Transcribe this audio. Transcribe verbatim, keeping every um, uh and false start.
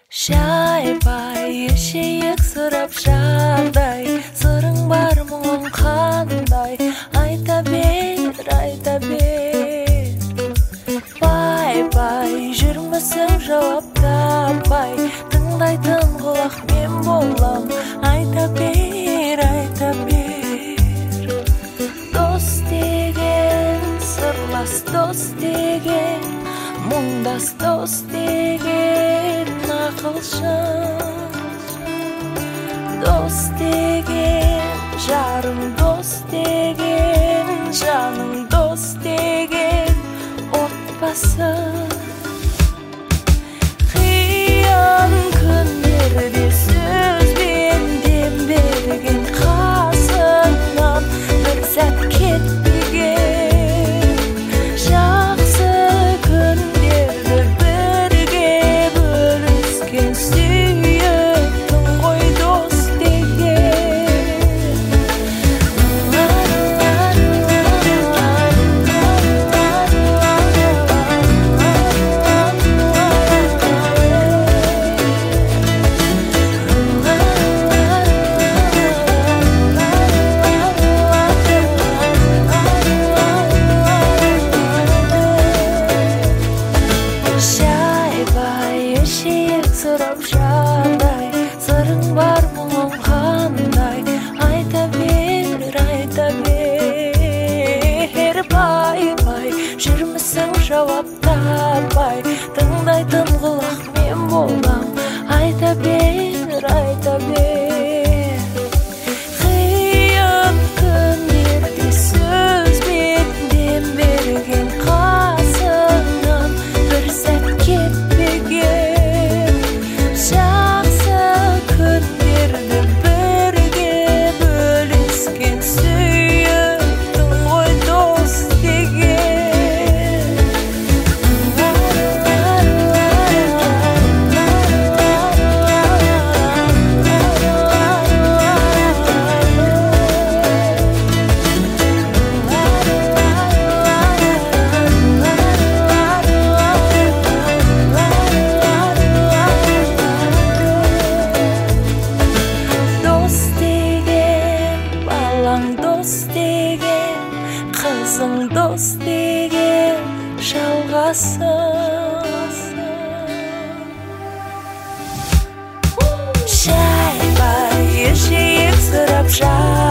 Шайбай эшейек сұрап жағдай, сырың бар мұңың қандай, айта бер, айта бер. Бай-бай жүрмісің жауап таппай, тыңдайтын құлақ мен болам, айта бер, айта бер. Дос деген, сырлас дос деген, мұңдас дос деген, ақылшың. Дос деген, жарым дос деген, жаным дос деген, отбасы. Қиын күндерде сөзбен дем берген, қасыңнан бір сәт кетпеген, жақсы күндерді бірге бөліскен, сүйетін ғой дос деген. Шайбай эшейек сұрап жағдай, сырың бар мұңың қандай, айта бер, айта бер. Бай-бай жүрмісің жауап таппай, тыңдайтын құлақ мен болам, айта бер, айта бер. Қиын күндерде сөзбен дем берген, қасыңнан бір сәт кетпеген, жақсы күндерді бірге бөліскен, сүйетін ғой дос деген. Дос деген, балаң дос деген, қызың дос деген, жалғасың. Шайбай эшейек сұрап